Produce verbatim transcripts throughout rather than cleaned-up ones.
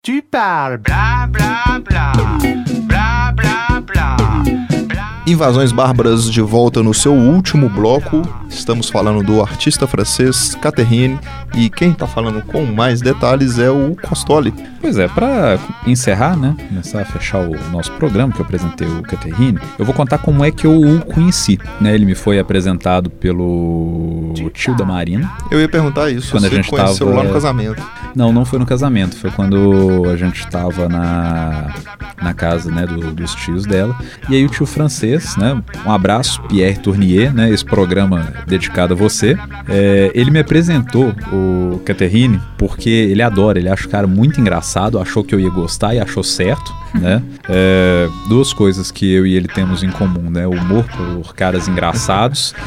Tu parles, blá, blá, blá, blá, blá, blá. Invasões Bárbaras de volta no seu último bloco. Estamos falando do artista francês Catherine, e quem está falando com mais detalhes é o Costoli. Pois é, para encerrar, né, começar a fechar o nosso programa, que eu apresentei o Catherine, eu vou contar como é que eu o conheci, né? Ele me foi apresentado pelo tio da Marina. Eu ia perguntar isso, quando você a gente conheceu tava... lá no casamento. Não, não foi no casamento, foi quando a gente estava na, na casa, né, do, dos tios dela. E aí o tio francês, né, um abraço, Pierre Tournier, né, esse programa dedicado a você. É, ele me apresentou o Catherine porque ele adora, ele acha o cara muito engraçado, achou que eu ia gostar e achou certo, né. É, duas coisas que eu e ele temos em comum, né, o humor por caras engraçados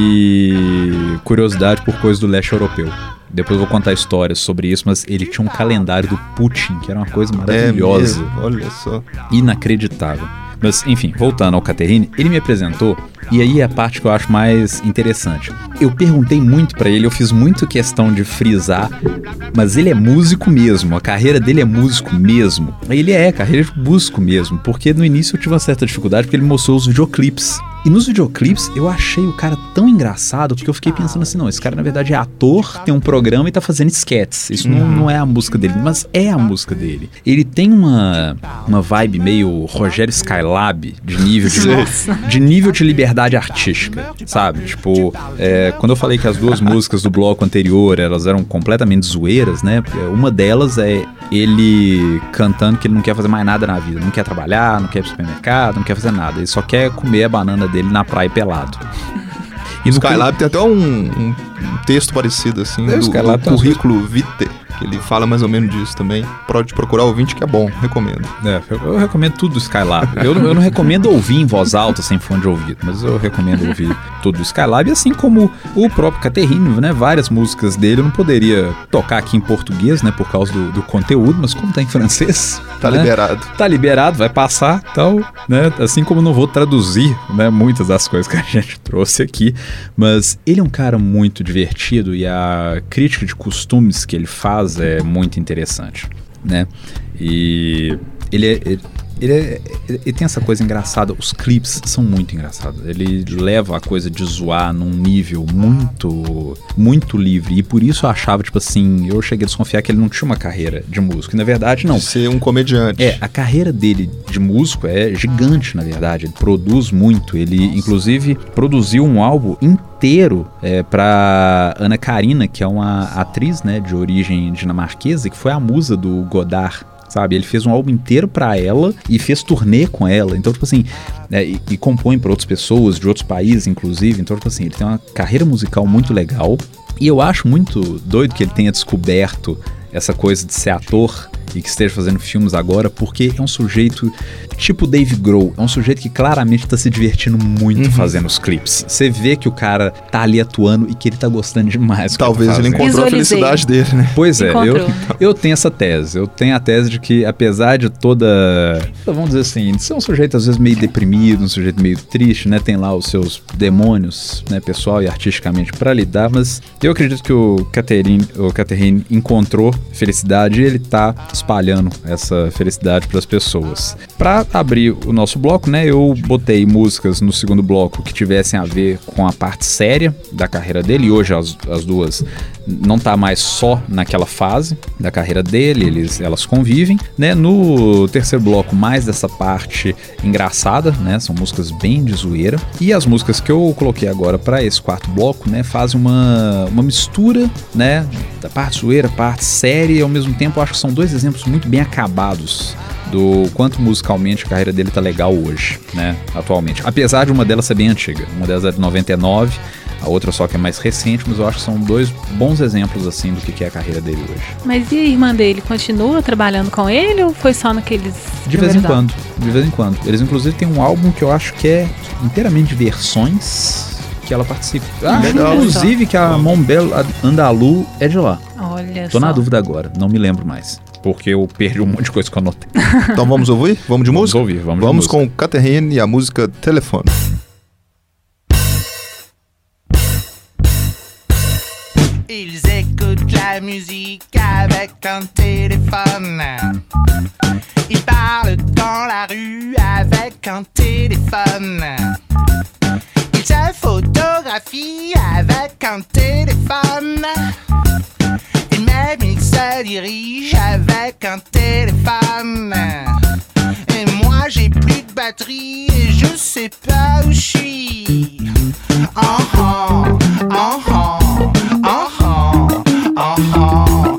e curiosidade por coisas do leste europeu. Depois eu vou contar histórias sobre isso, mas ele tinha um calendário do Putin, que era uma coisa maravilhosa. É mesmo, olha só. Inacreditável. Mas, enfim, voltando ao Catherine, ele me apresentou, e aí é a parte que eu acho mais interessante. Eu perguntei muito pra ele, eu fiz muito questão de frisar, mas ele é músico mesmo, a carreira dele é músico mesmo. Ele é, carreira de músico mesmo, porque no início eu tive uma certa dificuldade, porque ele mostrou os videoclipes. E nos videoclipes eu achei o cara tão engraçado, porque eu fiquei pensando assim, não, esse cara na verdade é ator, tem um programa e tá fazendo sketches. Isso uhum. não, não é a música dele, mas é a música dele. Ele tem uma, uma vibe meio Rogério Skylab, de nível de, de nível de liberdade artística, sabe? Tipo, é, quando eu falei que as duas músicas do bloco anterior, elas eram completamente zoeiras, né? Uma delas é ele cantando que ele não quer fazer mais nada na vida, não quer trabalhar, não quer ir pro supermercado, não quer fazer nada, ele só quer comer a banana dele na praia pelado. E no Skylab tem até um, um, um texto parecido assim, é, do, do currículo vitae, que ele fala mais ou menos disso também. Pode procurar ouvinte que é bom, recomendo. É, eu, eu recomendo tudo do Skylab. Eu, eu não recomendo ouvir em voz alta sem fone de ouvido, mas eu recomendo ouvir tudo do Skylab, assim como o próprio Catherine, né? Várias músicas dele eu não poderia tocar aqui em português, né? Por causa do, do conteúdo, mas como tá em francês, tá né? liberado. Tá liberado, vai passar, então, né? Assim como eu não vou traduzir, né? Muitas das coisas que a gente trouxe aqui, mas ele é um cara muito divertido e a crítica de costumes que ele faz é muito interessante, né? E ele é, ele, ele, é, ele tem essa coisa engraçada, os clipes são muito engraçados, ele leva a coisa de zoar num nível muito, muito livre, e por isso eu achava, tipo assim, eu cheguei a desconfiar que ele não tinha uma carreira de músico, e na verdade não. De ser um comediante. É, a carreira dele de músico é gigante, na verdade, ele produz muito, ele inclusive produziu um álbum inteiro é, para Ana Karina, que é uma atriz, né, de origem dinamarquesa, que foi a musa do Godard, sabe? Ele fez um álbum inteiro pra ela e fez turnê com ela. Então, tipo assim, é, e, e compõe pra outras pessoas, de outros países, inclusive. Então, tipo assim, ele tem uma carreira musical muito legal. E eu acho muito doido que ele tenha descoberto essa coisa de ser ator e que esteja fazendo filmes agora, porque é um sujeito tipo Dave Grohl, é um sujeito que claramente tá se divertindo muito uhum. fazendo os clipes. Você vê que o cara tá ali atuando e que ele tá gostando demais. Talvez ele, ele encontrou Visualizei. a felicidade dele, né? Pois é, eu, eu tenho essa tese. Eu tenho a tese de que, apesar de toda, vamos dizer assim, de ser um sujeito às vezes meio deprimido, um sujeito meio triste, né? Tem lá os seus demônios, né, pessoal e artisticamente pra lidar, mas eu acredito que o Catherine, o Catherine encontrou felicidade e ele tá espalhando essa felicidade para as pessoas. Para abrir o nosso bloco, né, eu botei músicas no segundo bloco que tivessem a ver com a parte séria da carreira dele, e hoje as, as duas não tá mais só naquela fase da carreira dele, eles, elas convivem, né? No terceiro bloco, mais dessa parte engraçada, né? São músicas bem de zoeira, e as músicas que eu coloquei agora para esse quarto bloco, né, fazem uma, uma mistura, né, da parte zoeira, parte séria, e ao mesmo tempo eu acho que são dois exemplos muito bem acabados do quanto musicalmente a carreira dele tá legal hoje, né, atualmente. Apesar de uma delas ser bem antiga, uma delas é de noventa e nove, a outra só que é mais recente, mas eu acho que são dois bons exemplos, assim, do que é a carreira dele hoje. Mas e a irmã dele continua trabalhando com ele ou foi só naqueles... De vez em quando, de vez em quando. Eles inclusive têm um álbum que eu acho que é inteiramente de versões que ela participa. Ah, legal. Inclusive que a Mombel Andalu é de lá. Olha Tô só. na dúvida agora, não me lembro mais, porque eu perdi um monte de coisa que eu anotei. Então vamos ouvir? Vamos de vamos música? Ouvir, vamos vamos de música. com Catherine e a música Telefone. Ils écoutent la musique avec un téléphone. Il parle dans la rue avec un téléphone. Il se photographie avec un téléphone. Et même il se dirige avec un téléphone. Et moi j'ai plus de batterie et je sais pas où je suis. Oh oh, oh oh, oh oh, oh oh,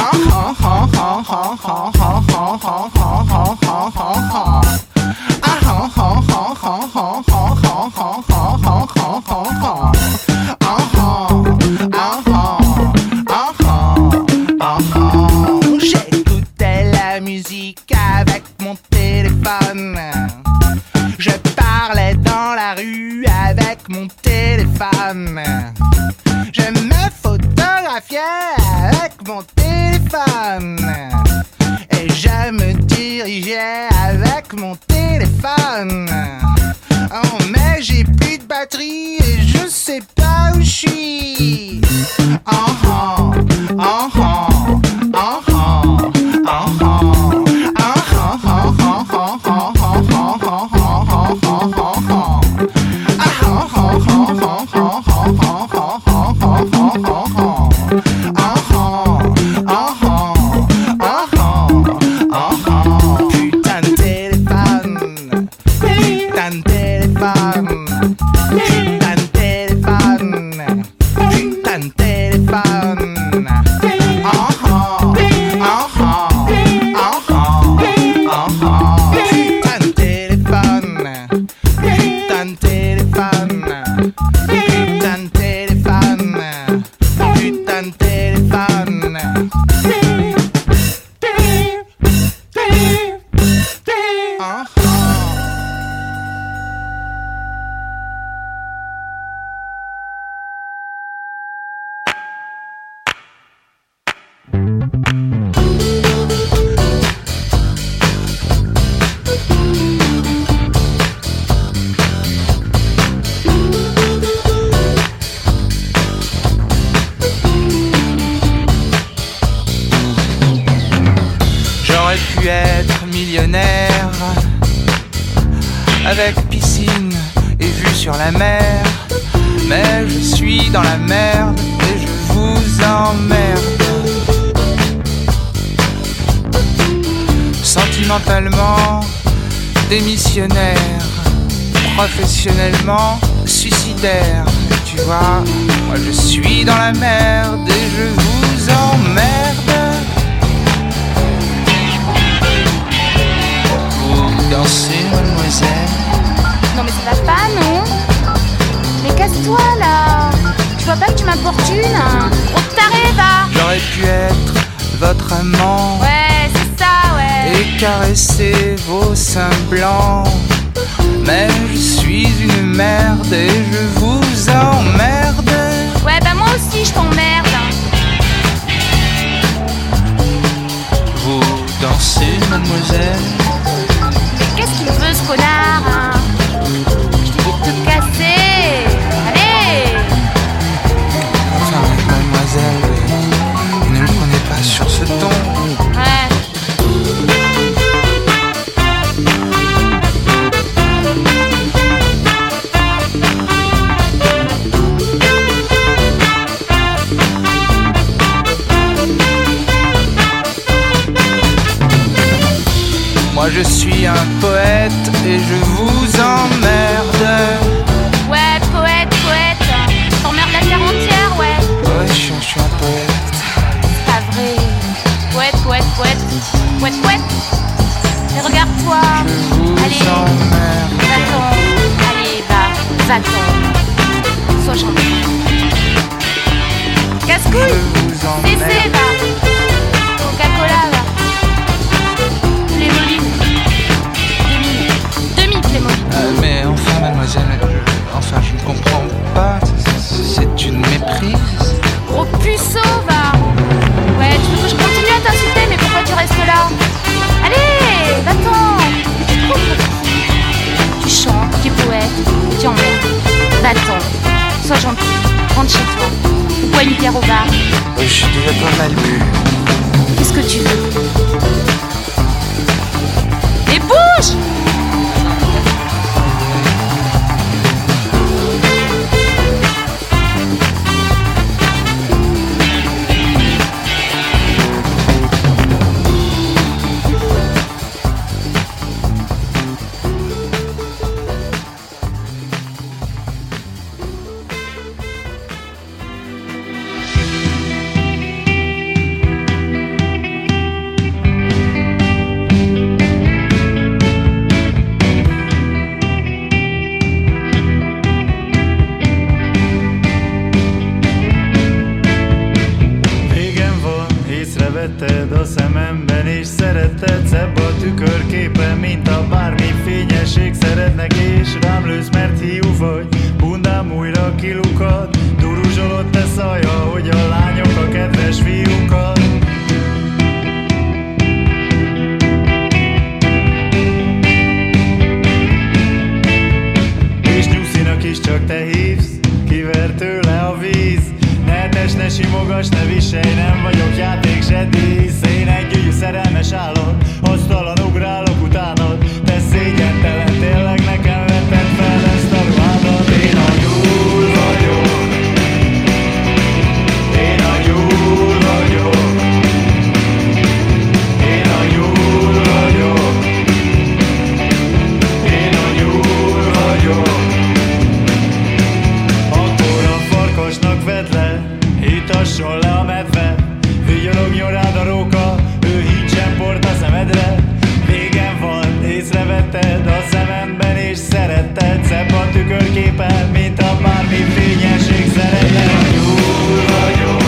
j'écoutais la musique avec mon téléphone. Je parlais dans la rue avec mon téléphone. Je me photographiais avec mon téléphone. Et je me dirigeais avec mon téléphone. Oh mais j'ai plus de batterie et je sais pas où je suis. Oh oh, oh oh, oh oh, oh oh. Avec piscine et vue sur la mer. Mais je suis dans la merde et je vous emmerde. Sentimentalement démissionnaire, professionnellement suicidaire. Tu vois, moi je suis dans la merde et je vous emmerde. Vous dansez, mademoiselle? Non mais ça va pas, non? Mais casse-toi là! Tu vois pas que tu m'importunes? Oh taré, va! J'aurais pu être votre amant. Ouais, c'est ça, ouais. Et caresser vos seins blancs. Mais je suis une merde et je vous emmerde. Ouais, bah moi aussi je t'emmerde. Vous dansez, mademoiselle? Mais qu'est-ce qu'il veut ce connard, hein? Je t'ai dit de te casser. Allez! Enfin, mademoiselle, ne me prenez pas sur ce ton. Ouais. Moi je suis un poète et je vous emmerde. Ouais, poète, poète. T'emmerdes la terre entière, ouais. Ouais, je suis, je suis un poète. C'est pas vrai. Poète, poète, poète. Poète, poète. Mais regarde-toi. Je vous Allez, emmerde. va-t'en. Allez, va, va-t'en. Sois gentil. Casse-couille. Je vous emmerde. Cessez, va. Coca-Cola, va. Playmobil. Demi. Demi Playmobil. Euh, mais enfin, mademoiselle, je, enfin, je ne comprends pas. C'est une méprise. Gros puceau, va. Ouais, tu veux que je continue à t'insulter, mais pourquoi tu restes là? Allez, va-t'en. Tu te trouves? Tu chantes, tu es poète, tu emmerdes. Va-t'en. Sois gentil. Rentre chez toi. Ou bois une bière au bar. Je suis déjà pas mal bu. Qu'est-ce que tu veux? Et bouge! Vetted a szememben és szeretted, szebb a tükörképe, mint a bármi fényesség. Szeretnek és rám lősz, mert hiú vagy, bundám újra kilukad. Duruzsolott te szaja, hogy a lányok a kedves fiúkat. És nyuszinak is csak te hívsz, kiver tőle a víz. Ne tes, ne simogass, ne viselj, nem vagyok játék se dísz. Én egy gyönyörű szerelmes állat, asztalan ugrálok utánad. Te szégyentelen, tényleg nekem vetted fel ezt a ruhádat. Én a nyúl vagyok, én a nyúl vagyok, én a nyúl vagyok, én a nyúl vagyok. Akkor a farkasnak vedd le, hitasson le a medve, vigyorogjon rád a róka, ő hintsen port a szemedre. Végem van, észrevetted a szememben és szeretted, szebb a tükörképe, mint a bármi fényesség. Szereted. Én a nyúl vagyok,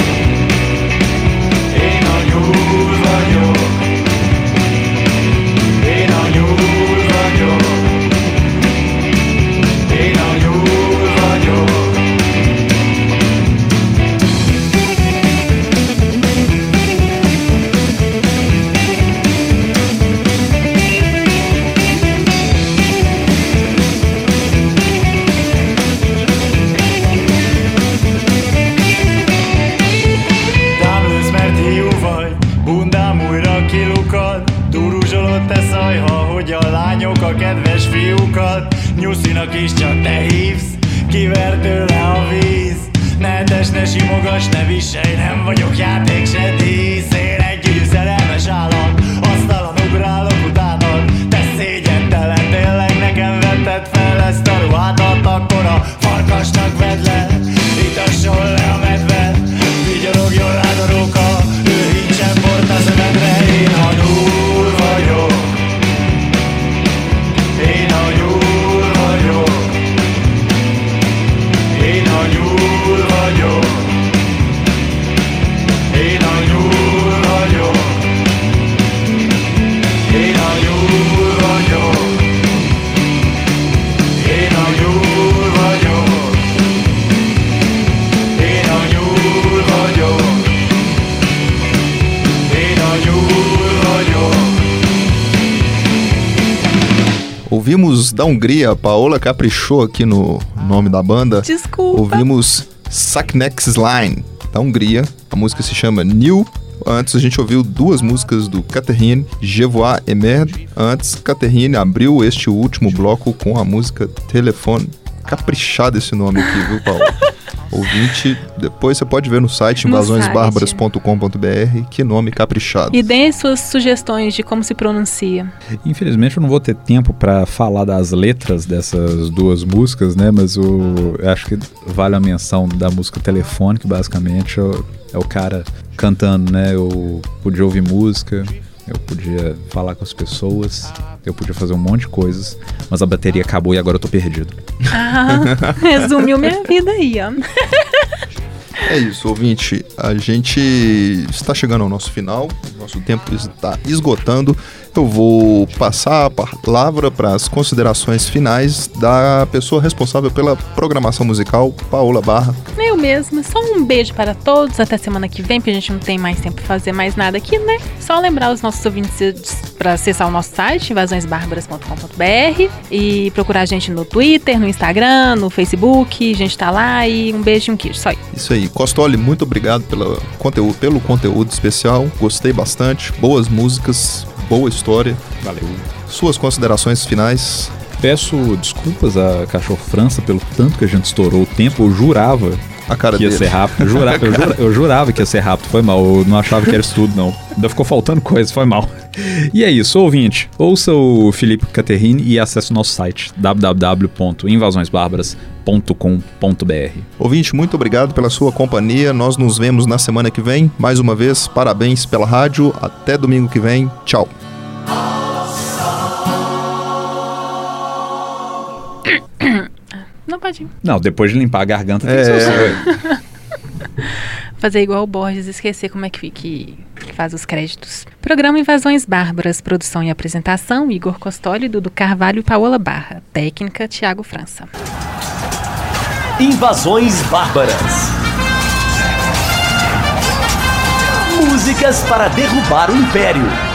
én a nyúl vagyok, én a nyúl vagyok, én a nyúl vagyok. Duruzsolott te szajha, hogy a lányok a kedves fiúkat. Nyuszinak is csak te hívsz, kiver tőle a víz. Ne tes, ne simogass, ne viselj, nem vagyok játék se dísz. Én egy gyönyörű szerelmes állat, asztalan ugrálok utánad. Te szégyentelen, tényleg nekem vetted fel ezt a ruhádat. Akkor a farkasnak vedd le, itasson le a medve, vigyorogjon rád a róka, ő hintsen port a szemedre. Én a nyúl vagyok, én a nyúl vagyok, én a nyúl vagyok, én a nyúl vagyok, én a nyúl vagyok, én a nyúl vagyok, én a nyúl vagyok, én a nyúl vagyok. Ouvimos da Hungria, Paola caprichou aqui no nome da banda. Desculpa. Ouvimos Saknex Line, da Hungria. A música se chama New. Antes a gente ouviu duas músicas do Catherine, Je vois et merde. Antes, Catherine abriu este último bloco com a música Telefone. Caprichado esse nome aqui, viu, Paola? Ouvinte, depois você pode ver no site invasões bárbaras ponto com ponto b r, que nome caprichado. E deem suas sugestões de como se pronuncia. Infelizmente eu não vou ter tempo para falar das letras dessas duas músicas, né? Mas o, eu acho que vale a menção da música Telefone, que basicamente é o, é o cara cantando, né? Eu podia ouvir música, eu podia falar com as pessoas, eu podia fazer um monte de coisas, mas a bateria acabou e agora eu tô perdido. Ah, resumiu minha vida aí, ó. É isso, ouvinte. A gente está chegando ao nosso final. Nosso tempo está esgotando. Eu vou passar a palavra para as considerações finais da pessoa responsável pela programação musical, Paola Barra. Eu mesma. Só um beijo para todos. Até semana que vem, porque a gente não tem mais tempo para fazer mais nada aqui, né? Só lembrar os nossos ouvintes para acessar o nosso site, invasões bárbaras ponto com ponto b r, e procurar a gente no Twitter, no Instagram, no Facebook. A gente tá lá e um beijo e um queijo. Só isso. Isso aí. Costoli, muito obrigado pela conteúdo, pelo conteúdo especial. Gostei bastante. Boas músicas. Boa história. Valeu. Suas considerações finais. Peço desculpas a Cachorro França pelo tanto que a gente estourou o tempo. Eu jurava A cara que ia dele. ser rápido. Eu jurava, eu, jura, eu jurava que ia ser rápido. Foi mal. Eu não achava que era isso tudo, não. Ainda ficou faltando coisa. Foi mal. E é isso, ouvinte. Ouça o Felipe Caterrini e acesse o nosso site w w w ponto invasões bárbaras ponto com ponto b r. Ouvinte, muito obrigado pela sua companhia. Nós nos vemos na semana que vem. Mais uma vez, parabéns pela rádio. Até domingo que vem. Tchau. Não pode ir. Não, depois de limpar a garganta tem que ser o seu. Fazer igual o Borges, esquecer como é que, que, que faz os créditos. Programa Invasões Bárbaras, produção e apresentação, Igor Costoli, Dudu Carvalho e Paola Barra. Técnica, Thiago França. Invasões Bárbaras. Músicas para derrubar o Império.